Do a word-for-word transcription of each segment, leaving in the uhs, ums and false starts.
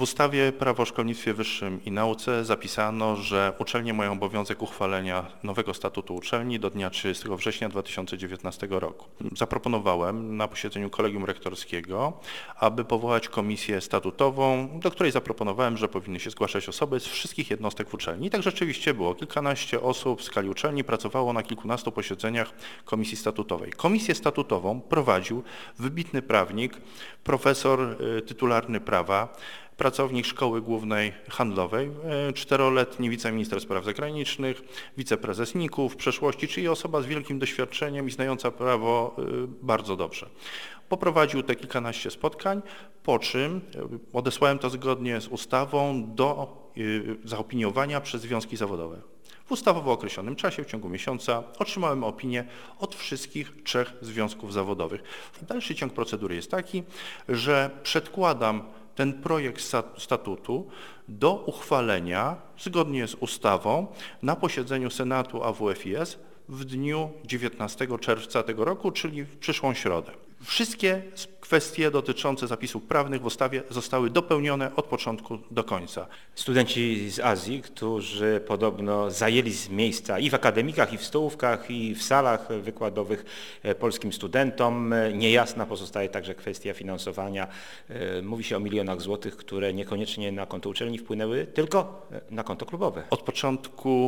ustawie Prawo o szkolnictwie wyższym i nauce zapisano, że uczelnie mają obowiązek uchwalenia nowego statutu uczelni do dnia trzydziestego września dwa tysiące dziewiętnastego roku. Zaproponowałem na posiedzeniu kolegium rektorskiego, aby powołać komisję statutową, do której zaproponowałem, że powinny się zgłaszać osoby z wszystkich jednostek w uczelni. I tak rzeczywiście było. Kilkanaście osób w skali uczelni pracowało na kilkunastu posiedzeniach komisji statutowej. Komisję statutową prowadził wybitny prawnik, profesor tytularny prawa, pracownik Szkoły Głównej Handlowej, czteroletni wiceminister spraw zagranicznych, wiceprezes niku w przeszłości, czyli osoba z wielkim doświadczeniem i znająca prawo bardzo dobrze. Poprowadził te kilkanaście spotkań, po czym odesłałem to zgodnie z ustawą do zaopiniowania przez związki zawodowe. W ustawowo określonym czasie, w ciągu miesiąca, otrzymałem opinię od wszystkich trzech związków zawodowych. Dalszy ciąg procedury jest taki, że przedkładam ten projekt statutu do uchwalenia zgodnie z ustawą na posiedzeniu Senatu A W F I S w dniu dziewiętnastego czerwca tego roku, czyli w przyszłą środę. Wszystkie kwestie dotyczące zapisów prawnych w ustawie zostały dopełnione od początku do końca. Studenci z Azji, którzy podobno zajęli miejsca i w akademikach, i w stołówkach, i w salach wykładowych polskim studentom. Niejasna pozostaje także kwestia finansowania. Mówi się o milionach złotych, które niekoniecznie na konto uczelni wpłynęły, tylko na konto klubowe. Od początku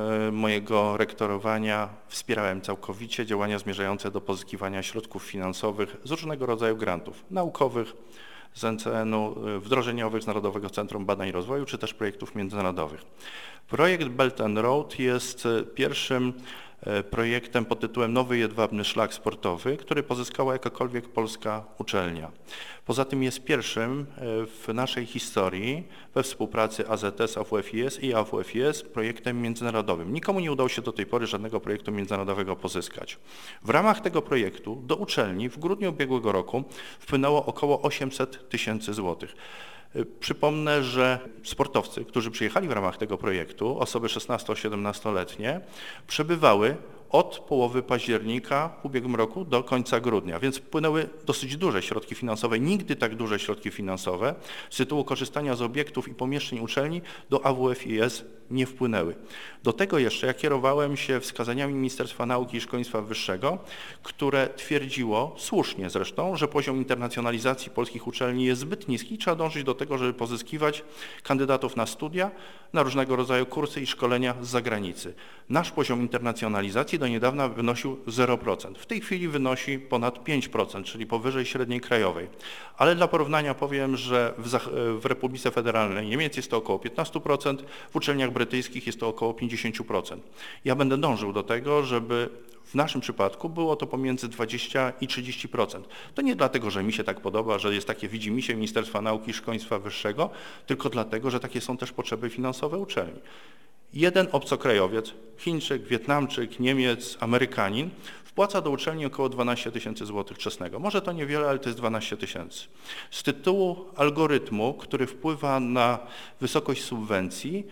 mojego rektorowania wspierałem całkowicie działania zmierzające do pozyskiwania środków finansowych z różnego rodzaju grantów naukowych, z N C N u, wdrożeniowych, z Narodowego Centrum Badań i Rozwoju, czy też projektów międzynarodowych. Projekt Belt and Road jest pierwszym projektem pod tytułem Nowy Jedwabny Szlak Sportowy, który pozyskała jakakolwiek polska uczelnia. Poza tym jest pierwszym w naszej historii we współpracy A Z S, A W F I S i A W F I S projektem międzynarodowym. Nikomu nie udało się do tej pory żadnego projektu międzynarodowego pozyskać. W ramach tego projektu do uczelni w grudniu ubiegłego roku wpłynęło około osiemset tysięcy złotych. Przypomnę, że sportowcy, którzy przyjechali w ramach tego projektu, osoby szesnasto-siedemnastoletnie, przebywały od połowy października w ubiegłym roku do końca grudnia, więc wpłynęły dosyć duże środki finansowe, nigdy tak duże środki finansowe z tytułu korzystania z obiektów i pomieszczeń uczelni do A W F I S nie wpłynęły. Do tego jeszcze ja kierowałem się wskazaniami Ministerstwa Nauki i Szkolnictwa Wyższego, które twierdziło, słusznie zresztą, że poziom internacjonalizacji polskich uczelni jest zbyt niski i trzeba dążyć do tego, żeby pozyskiwać kandydatów na studia, na różnego rodzaju kursy i szkolenia z zagranicy. Nasz poziom internacjonalizacji do niedawna wynosił zero procent. W tej chwili wynosi ponad pięć procent, czyli powyżej średniej krajowej. Ale dla porównania powiem, że w, w Republice Federalnej Niemiec jest to około piętnaście procent, w uczelniach brytyjskich jest to około pięćdziesiąt procent. Ja będę dążył do tego, żeby w naszym przypadku było to pomiędzy dwadzieścia i trzydzieści procent. To nie dlatego, że mi się tak podoba, że jest takie widzimisię Ministerstwa Nauki i Szkolnictwa Wyższego, tylko dlatego, że takie są też potrzeby finansowe uczelni. Jeden obcokrajowiec, Chińczyk, Wietnamczyk, Niemiec, Amerykanin wpłaca do uczelni około dwanaście tysięcy złotych czesnego. Może to niewiele, ale to jest dwanaście tysięcy. Z tytułu algorytmu, który wpływa na wysokość subwencji,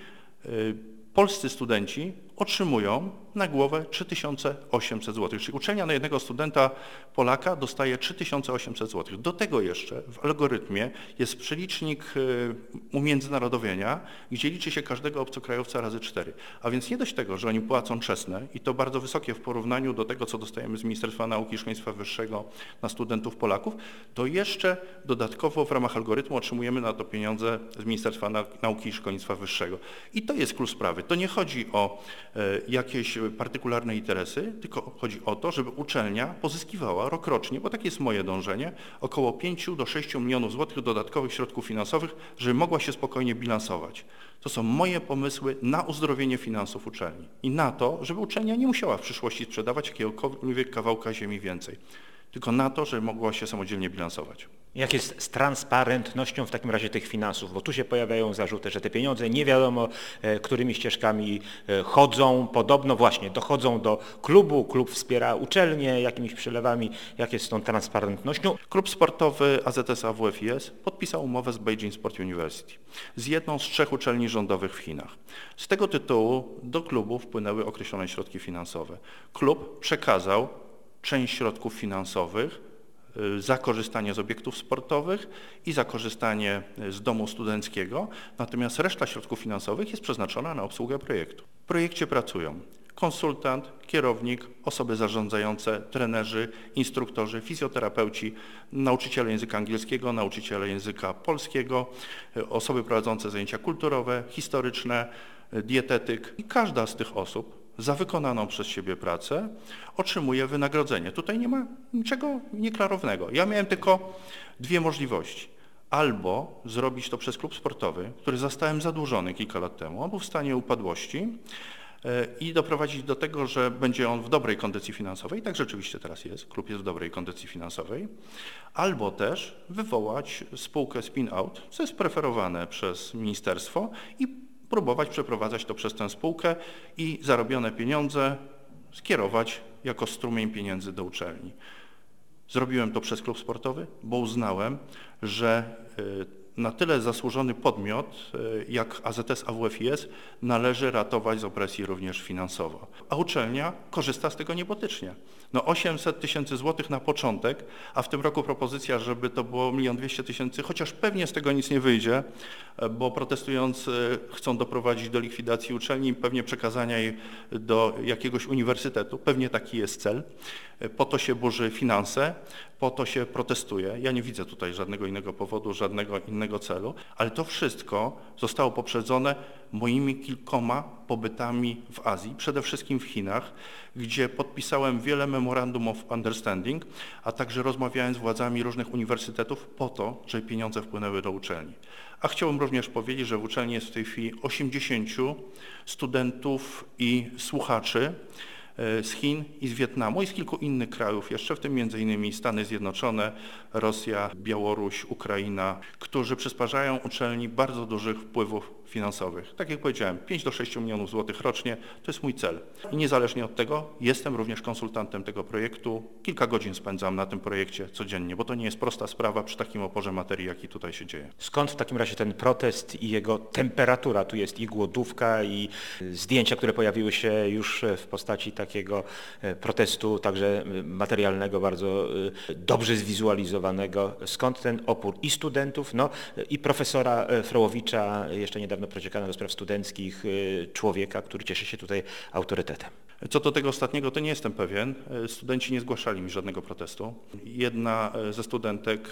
polscy studenci otrzymują na głowę trzy tysiące osiemset złotych, czyli uczelnia na jednego studenta Polaka dostaje trzy tysiące osiemset złotych. Do tego jeszcze w algorytmie jest przelicznik umiędzynarodowienia, gdzie liczy się każdego obcokrajowca razy cztery. A więc nie dość tego, że oni płacą czesne i to bardzo wysokie w porównaniu do tego, co dostajemy z Ministerstwa Nauki i Szkolnictwa Wyższego na studentów Polaków, to jeszcze dodatkowo w ramach algorytmu otrzymujemy na to pieniądze z Ministerstwa Nauki i Szkolnictwa Wyższego. I to jest klucz sprawy. To nie chodzi o jakieś partykularne interesy, tylko chodzi o to, żeby uczelnia pozyskiwała rokrocznie, bo takie jest moje dążenie, około pięć do sześciu milionów złotych dodatkowych środków finansowych, żeby mogła się spokojnie bilansować. To są moje pomysły na uzdrowienie finansów uczelni i na to, żeby uczelnia nie musiała w przyszłości sprzedawać jakiegokolwiek kawałka ziemi więcej, tylko na to, żeby mogła się samodzielnie bilansować. Jak jest z transparentnością w takim razie tych finansów? Bo tu się pojawiają zarzuty, że te pieniądze nie wiadomo e, którymi ścieżkami e, chodzą. Podobno właśnie dochodzą do klubu, klub wspiera uczelnię jakimiś przelewami. Jak jest z tą transparentnością? Klub sportowy A Z S A W F I S podpisał umowę z Beijing Sport University, z jedną z trzech uczelni rządowych w Chinach. Z tego tytułu do klubu wpłynęły określone środki finansowe. Klub przekazał część środków finansowych za korzystanie z obiektów sportowych i za korzystanie z domu studenckiego, natomiast reszta środków finansowych jest przeznaczona na obsługę projektu. W projekcie pracują konsultant, kierownik, osoby zarządzające, trenerzy, instruktorzy, fizjoterapeuci, nauczyciele języka angielskiego, nauczyciele języka polskiego, osoby prowadzące zajęcia kulturowe, historyczne, dietetyk i każda z tych osób za wykonaną przez siebie pracę otrzymuje wynagrodzenie. Tutaj nie ma niczego nieklarownego. Ja miałem tylko dwie możliwości. Albo zrobić to przez klub sportowy, który zostałem zadłużony kilka lat temu, on był w stanie upadłości i doprowadzić do tego, że będzie on w dobrej kondycji finansowej, i tak rzeczywiście teraz jest, klub jest w dobrej kondycji finansowej, albo też wywołać spółkę spin-out, co jest preferowane przez ministerstwo i próbować przeprowadzać to przez tę spółkę i zarobione pieniądze skierować jako strumień pieniędzy do uczelni. Zrobiłem to przez klub sportowy, bo uznałem, że na tyle zasłużony podmiot jak A Z S A W F I S należy ratować z opresji również finansowo. A uczelnia korzysta z tego niebotycznie. No osiemset tysięcy złotych na początek, a w tym roku propozycja, żeby to było milion dwieście tysięcy, chociaż pewnie z tego nic nie wyjdzie, bo protestujący chcą doprowadzić do likwidacji uczelni i pewnie przekazania jej do jakiegoś uniwersytetu. Pewnie taki jest cel. Po to się burzy finanse, po to się protestuje. Ja nie widzę tutaj żadnego innego powodu, żadnego innego celu, ale to wszystko zostało poprzedzone moimi kilkoma pobytami w Azji, przede wszystkim w Chinach, gdzie podpisałem wiele memorandum of understanding, a także rozmawiałem z władzami różnych uniwersytetów po to, żeby pieniądze wpłynęły do uczelni. A chciałbym również powiedzieć, że w uczelni jest w tej chwili osiemdziesięciu studentów i słuchaczy z Chin i z Wietnamu i z kilku innych krajów jeszcze, w tym między innymi Stany Zjednoczone, Rosja, Białoruś, Ukraina, którzy przysparzają uczelni bardzo dużych wpływów finansowych. Tak jak powiedziałem, pięć do sześciu milionów złotych rocznie to jest mój cel. I niezależnie od tego jestem również konsultantem tego projektu. Kilka godzin spędzam na tym projekcie codziennie, bo to nie jest prosta sprawa przy takim oporze materii, jaki tutaj się dzieje. Skąd w takim razie ten protest i jego temperatura? Tu jest i głodówka, i zdjęcia, które pojawiły się już w postaci takiego protestu, także materialnego, bardzo dobrze zwizualizowanego. Skąd ten opór i studentów, no i profesora Frołowicza, jeszcze niedawno prociekana do spraw studenckich, człowieka, który cieszy się tutaj autorytetem. Co do tego ostatniego, to nie jestem pewien. Studenci nie zgłaszali mi żadnego protestu. Jedna ze studentek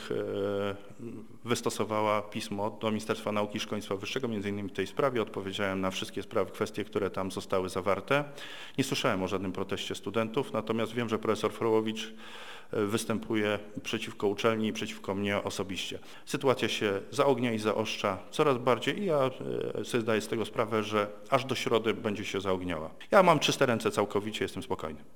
wystosowała pismo do Ministerstwa Nauki i Szkolnictwa Wyższego, między innymi w tej sprawie. Odpowiedziałem na wszystkie sprawy, kwestie, które tam zostały zawarte. Nie słyszałem o żadnym proteście studentów, natomiast wiem, że profesor Frołowicz występuje przeciwko uczelni i przeciwko mnie osobiście. Sytuacja się zaognia i zaostrza coraz bardziej i ja sobie zdaję z tego sprawę, że aż do środy będzie się zaogniała. Ja mam czyste ręce całkowicie, jestem spokojny.